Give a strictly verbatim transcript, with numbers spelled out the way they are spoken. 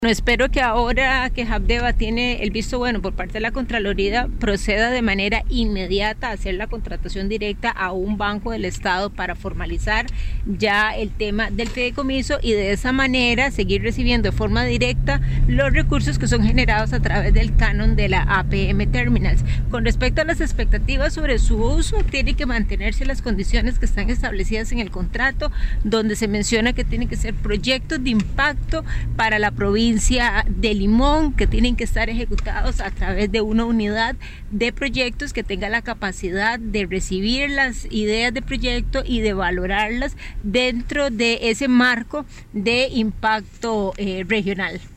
No, espero que ahora que Habdeba tiene el visto bueno por parte de la Contraloría, proceda de manera inmediata a hacer la contratación directa a un banco del Estado para formalizar ya el tema del fideicomiso y de esa manera seguir recibiendo de forma directa los recursos que son generados a través del canon de la A P M Terminals. Con respecto a las expectativas sobre su uso, tienen que mantenerse las condiciones que están establecidas en el contrato, donde se menciona que tienen que ser proyectos de impacto para la provincia de Limón, que tienen que estar ejecutados a través de una unidad de proyectos que tenga la capacidad de recibir las ideas de proyecto y de valorarlas dentro de ese marco de impacto eh, regional.